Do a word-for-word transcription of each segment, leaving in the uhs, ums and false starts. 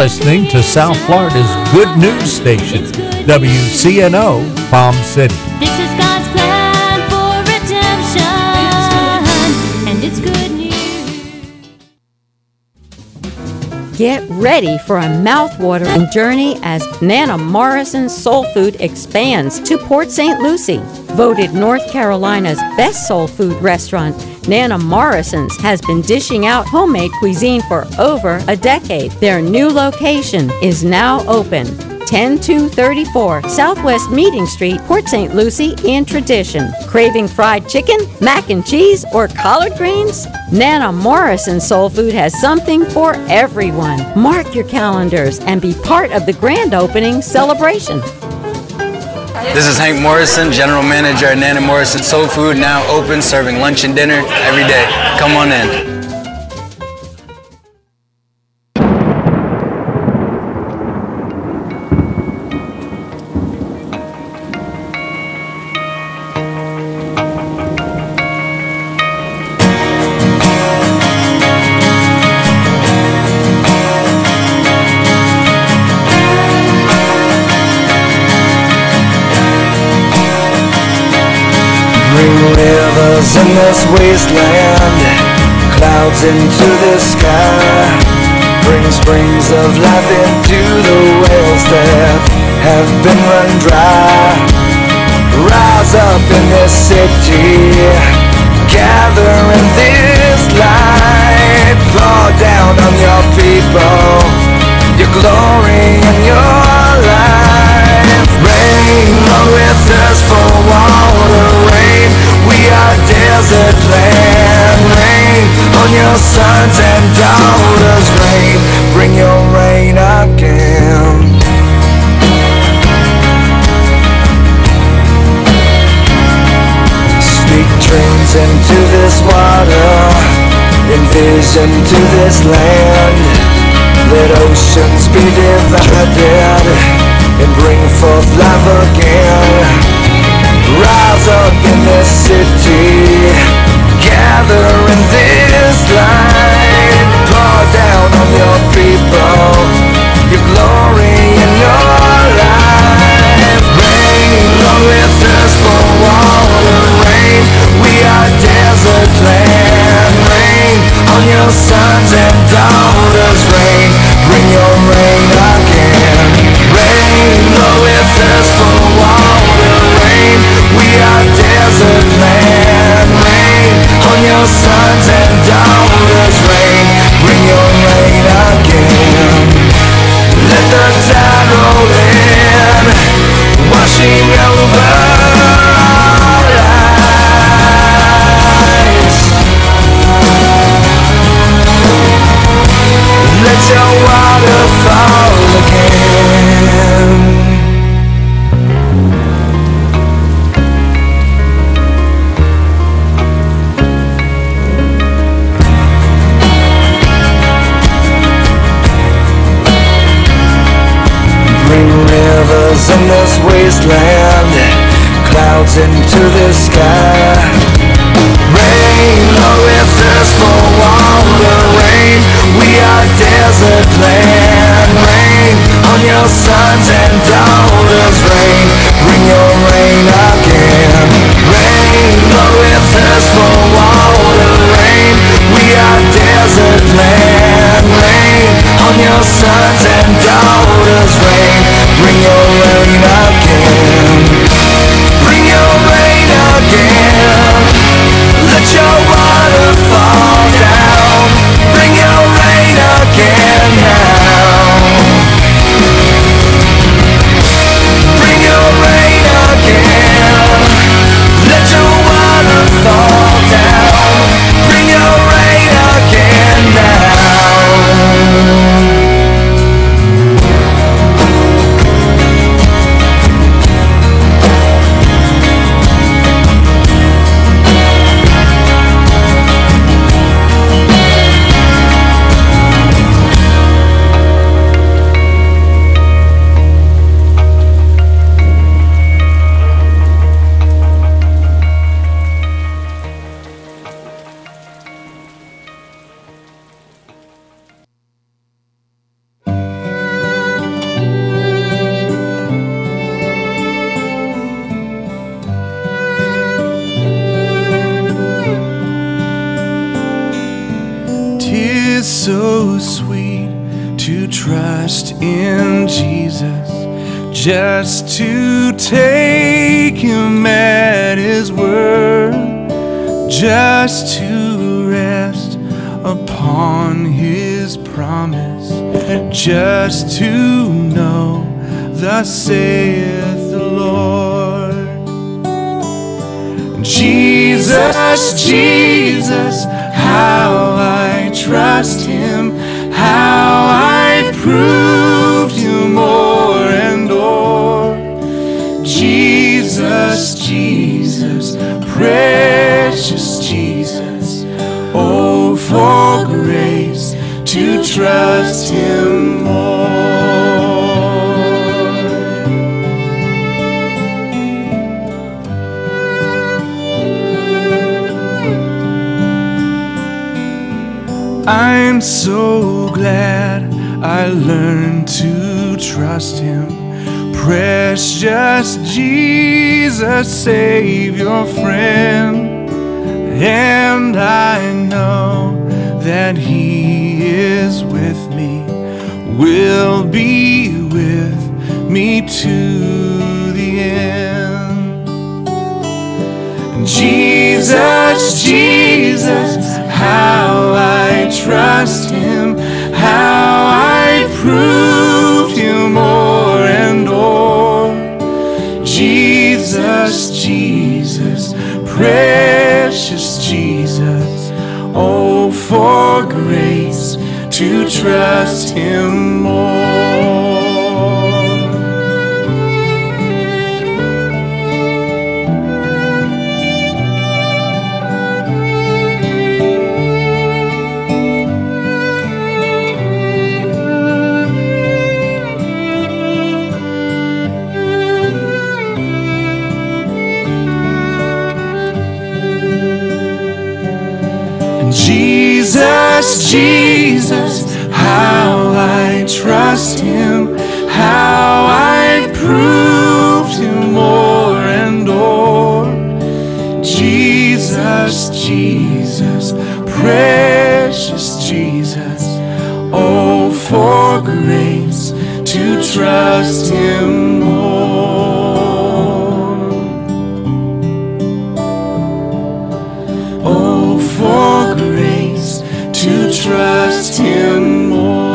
listening to South Florida's good news station, W C N O Palm City. This is God's plan for redemption, and it's good news. Get ready for a mouth-watering journey as Nana Morrison's Soul Food expands to Port Saint Lucie. Voted North Carolina's best soul food restaurant, Nana Morrison's has been dishing out homemade cuisine for over a decade. Their new location is now open. ten two thirty-four Southwest Meeting Street, Port Saint Lucie in tradition. Craving fried chicken, mac and cheese, or collard greens? Nana Morrison Soul Food has something for everyone. Mark your calendars and be part of the grand opening celebration. This is Hank Morrison, General Manager at Nana Morrison Soul Food, now open, serving lunch and dinner every day. Come on in. Rivers in this wasteland, clouds into the sky, bring springs of life into the wells that have been run dry. Rise up in this city, gather in this light, pour down on your people, your glory and your life. Rain, Lord, with thirst for water, rain, we are desert land. Rain on your sons and daughters, rain, bring your rain again. Speak dreams into this water, envision to this land. Let oceans be divided and bring forth life again. Rise up in this city, gather in this light, pour down on your people, your glory and your life. Rain, Lord, with thirst for water, rain, we are desert land. Rain on your sons and daughters, rain, bring your rain again. Rain, Lord, with thirst for water, rain, we are desert land. Rain on your sons and daughters, rain, bring your rain again. Let the tide roll in, washing over our lives. Let your water fall again. Rivers in this wasteland, clouds into the sky. Rain, Lord, with thirst for water, rain, we are desert land. Rain on your sons and daughters, rain, bring your rain again. Rain, Lord, with thirst for water, rain, we are desert land. Rain on your sons and daughters, rain, bring your rain again. Bring your rain again. Let your water fall down. Bring your rain again now. in Jesus, just to take him at his word, just to rest upon his promise, just to know thus saith the Lord. Jesus, Jesus, how I trust him, how I proved him o'er and o'er. Jesus, Jesus, precious Jesus, oh, for grace to trust him more. I'm so glad I learned to trust him. Precious Jesus, Savior, friend. And I know that he is with me, will be with me to the end. Jesus, Jesus, how I trust him, how I proved him o'er and o'er. Jesus, Jesus, precious Jesus, oh, for grace to trust him more. Jesus, Jesus, how I trust him, how I proved him o'er and o'er. Jesus, Jesus, precious Jesus, oh, for grace to trust him more. Oh, for grace to trust him more.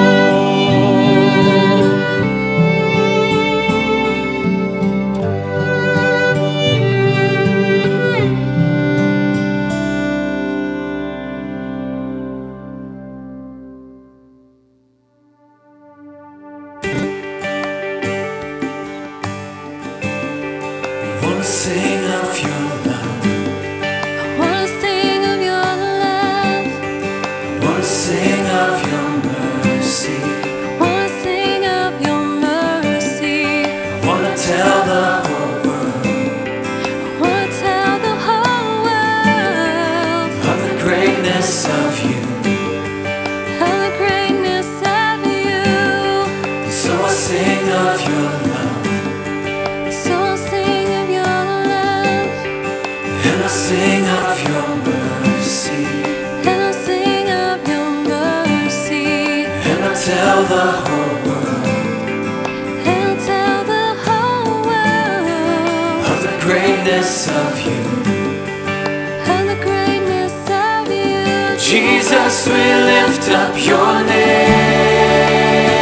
I wanna sing of your love. I wanna sing of your love. I wanna sing of your mercy. I wanna sing of your mercy. I wanna tell the whole world I wanna tell the whole world of the greatness of you. of the greatness of you. So I sing of your love, So I'll sing of your love, and I sing of your mercy, and I'll sing of your mercy, and I tell the whole world and I'll tell the whole world of the greatness of you. of the greatness of you. Jesus, we lift up your name.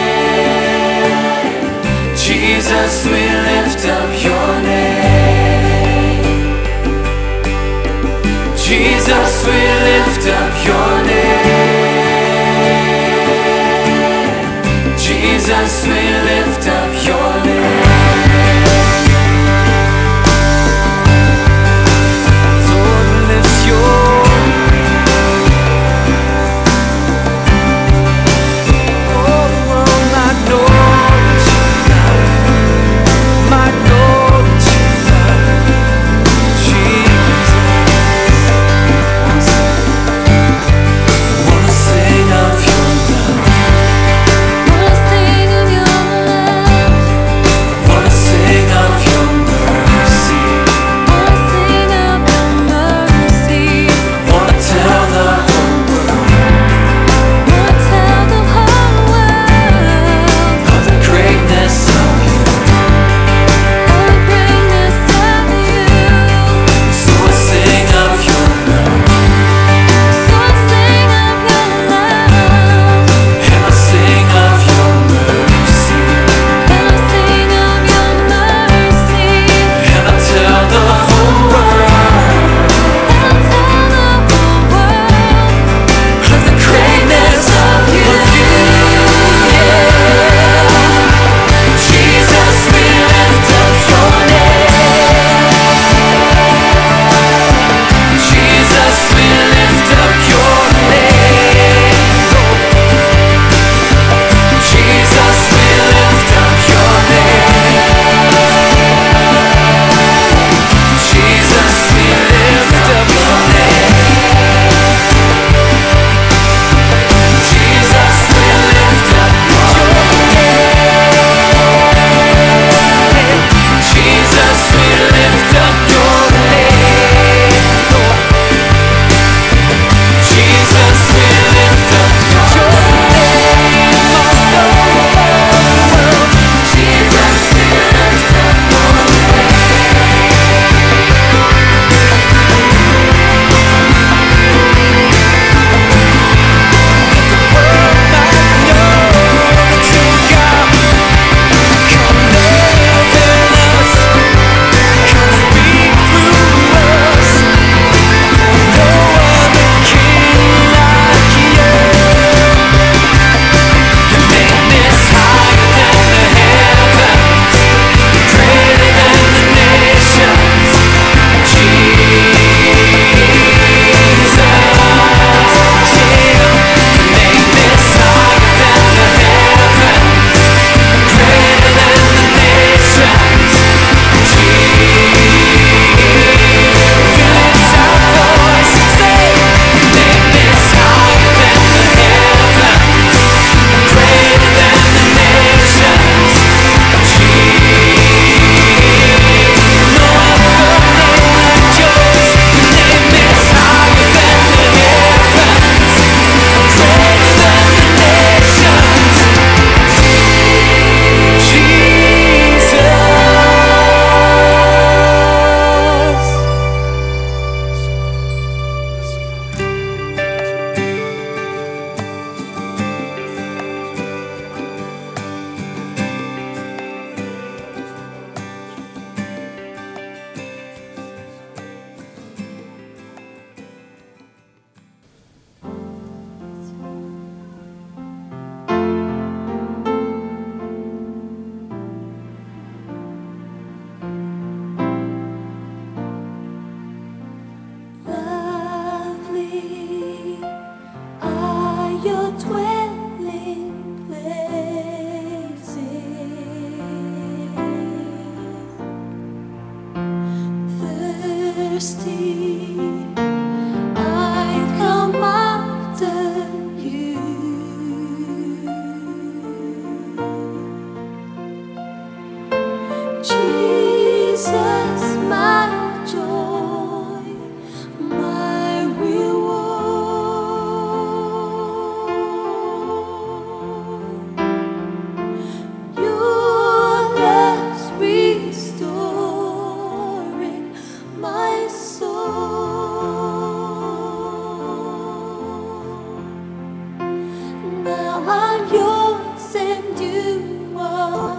Jesus, we lift up your name. Jesus, we lift up your name. Jesus, we lift up your name. Lord, we lift your oh, the world might know that you love, might know that you love Jesus. Wanna sing of your love. Wanna sing of your love. thirsty, I come after you. Jesus, my joy, my reward. Your love's restoring my soul. Now I'm yours and you are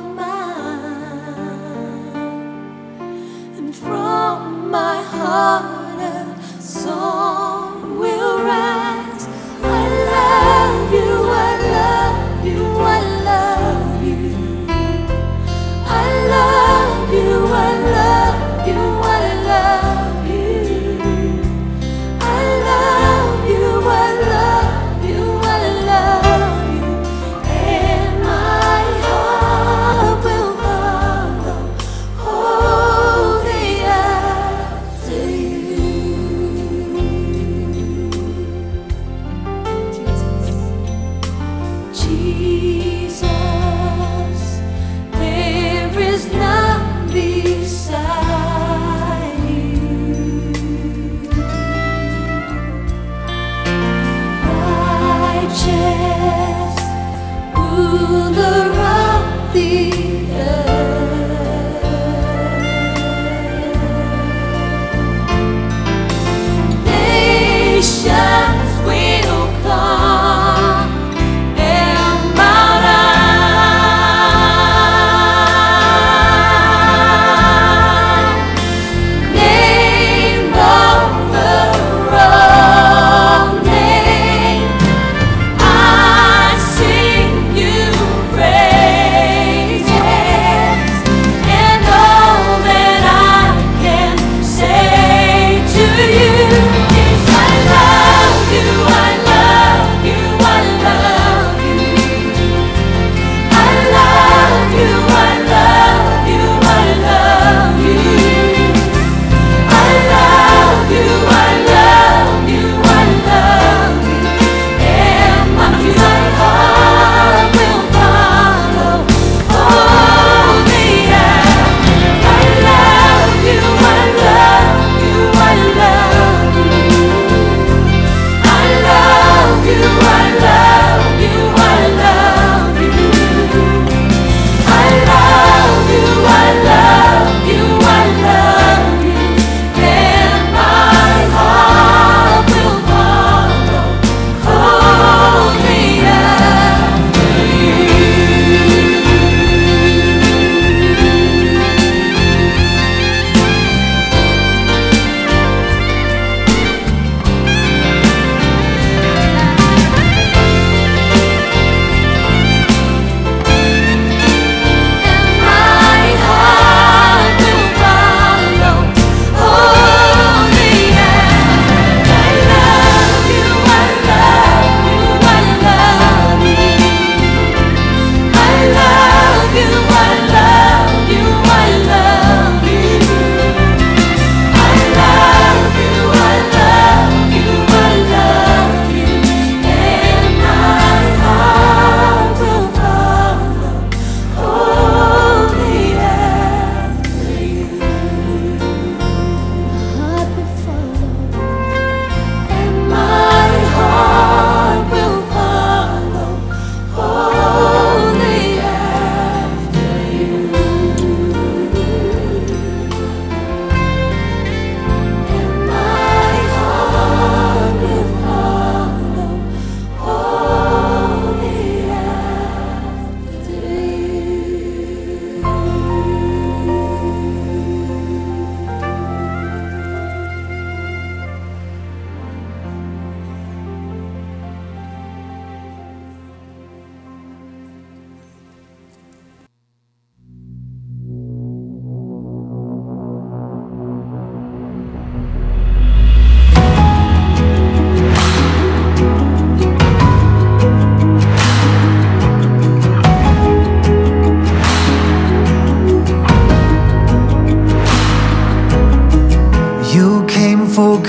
mine, and from my heart a song will rise. I love you, I love you, I love you. I love you, I love you, I love you. I love you, I love you, I love you. And my heart will follow, holding after you.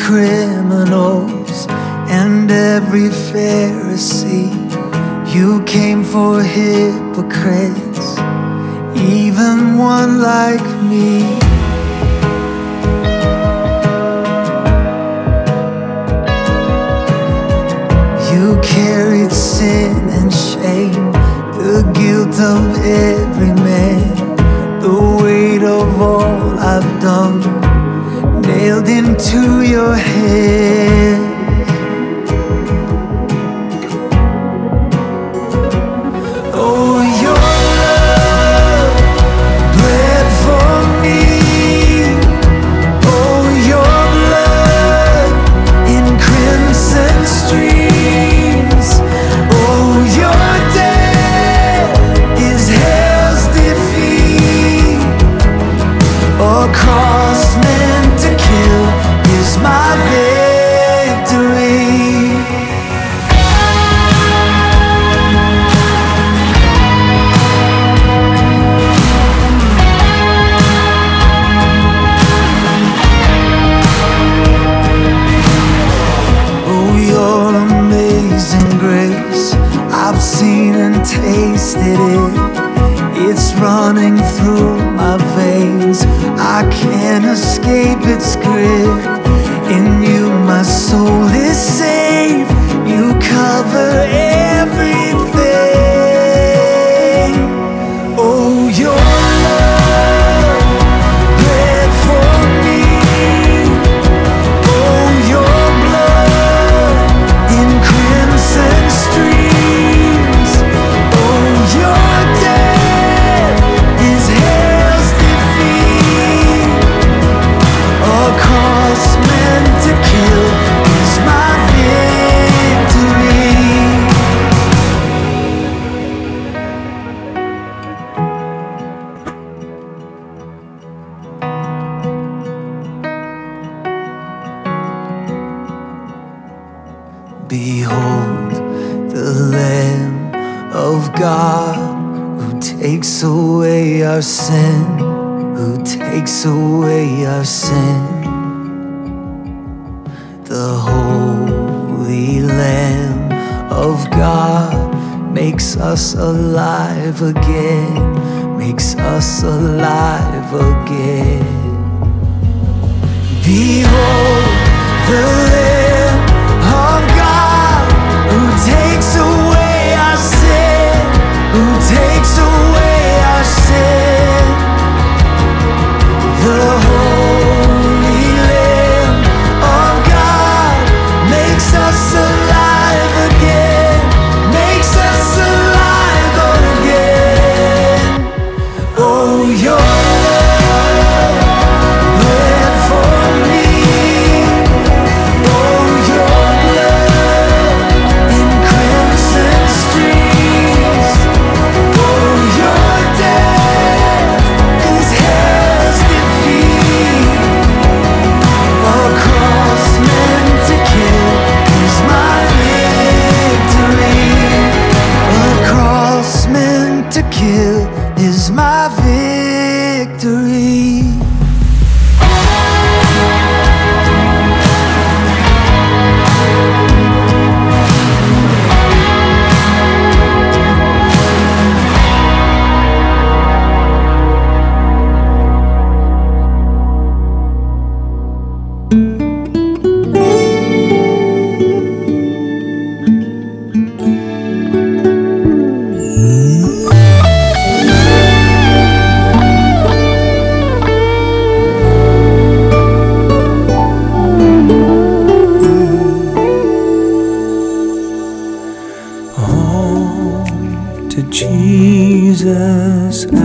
criminals and every Pharisee. You came for hypocrites, even one like me. You carried sin and shame, the guilt of every man, the weight of all I've done, nailed into your head. Oh, your love bled for me. Oh, your blood in crimson streams. Oh, your death is hell's defeat. A cross meant to kill is my victory. Oh, your amazing grace, I've seen and tasted it. It's running through my veins, I can't escape its grip. In you my soul is safe, you cover everything. Oh, your love bled for me. Oh, your blood in crimson streams. Oh, your death is hell's defeat. A cross meant to kill is my victory. Behold the Lamb of God who takes away our sin, who takes away our sin. The Holy Lamb of God makes us alive again, makes us alive again. Behold the Lamb of God who takes away our sin, who takes away our sin. The Holy Lamb of God makes us alive again, makes us alive again. Oh, your love bled for me. Oh, your blood in crimson streams. Oh, your death is hell's defeat. A cross meant to kill is my victory. A cross meant to kill is my victory. To Jesus I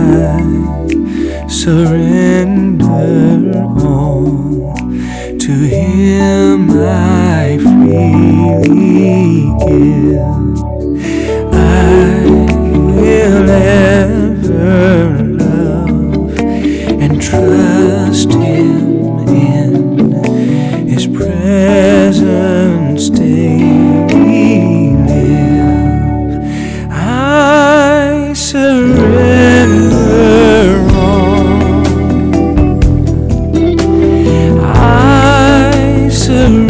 surrender all, to Him I freely give. I will ever love and trust Him in His presence daily live. I surrender all. I surrender.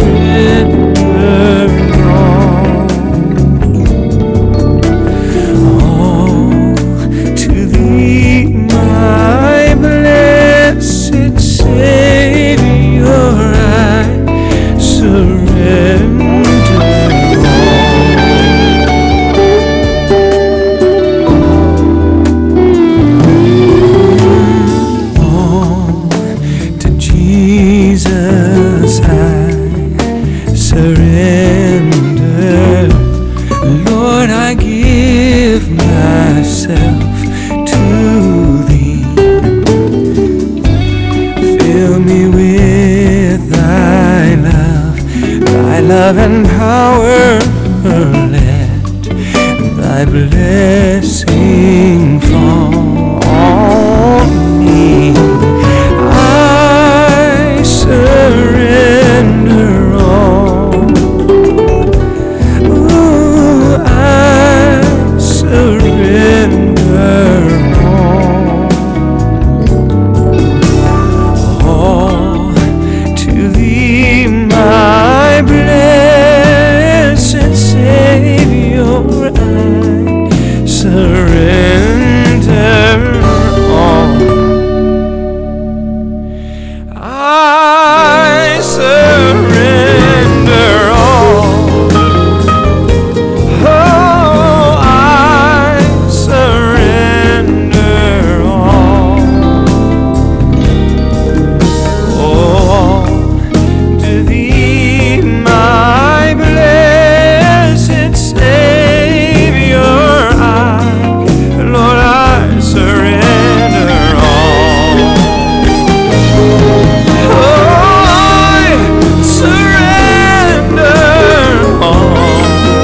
love and power, let thy blessing fall on me. I surrender all. Ooh, I surrender all. All to thee, my blessed Savior, I surrender all. I surrender all. Oh, I surrender all. Oh, to thee, my blessed Savior, I, Lord, I surrender all. Oh, I surrender all.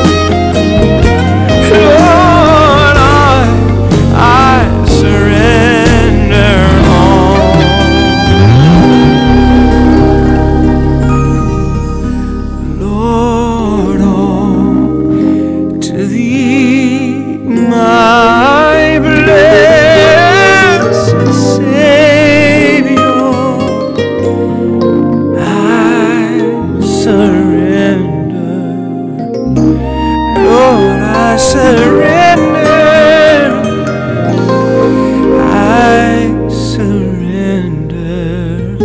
Lord, I, I surrender all. Lord, all to thee, my blessed Savior, I surrender. Lord, I surrender. I surrender.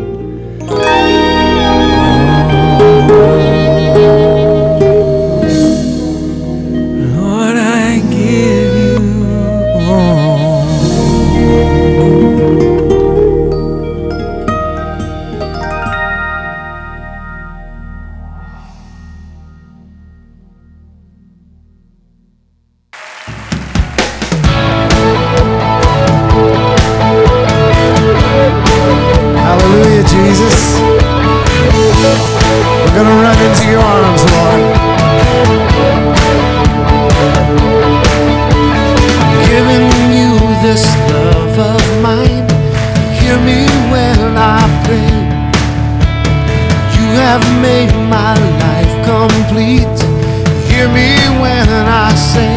Lord, I give you all. Hallelujah, Jesus. We're going to run into your arms, Lord. Giving you this love of mine. Hear me when I pray. You have made my life complete. Hear me when I say,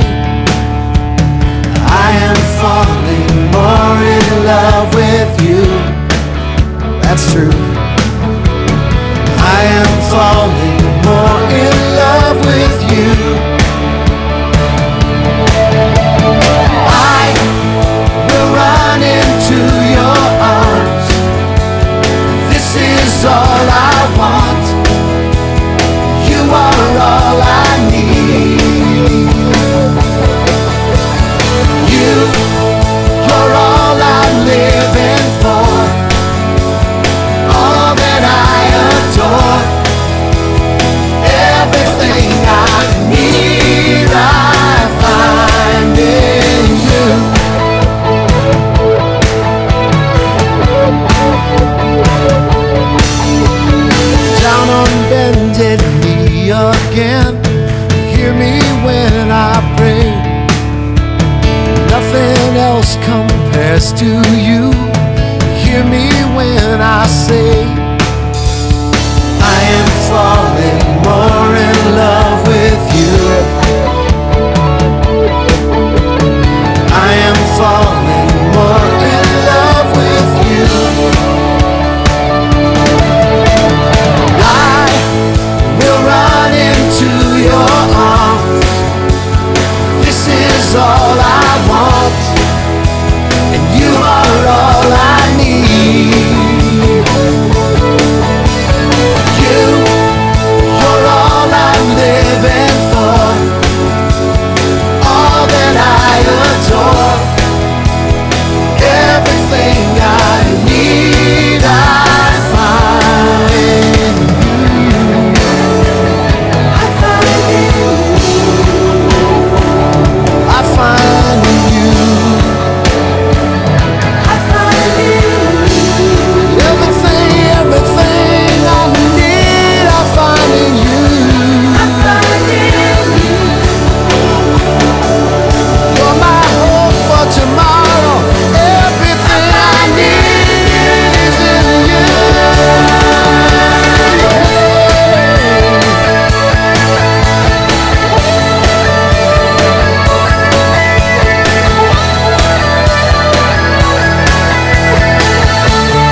I am falling more in love with you. That's true. I am falling more in love with you. I will run into your arms. This is all I want. You are all I need. You, you're all I'm living for. All that I adore. Everything I need, I find in you. Down on bended knee again. Hear me when I pray. Nothing else compares to you. Hear me when I say,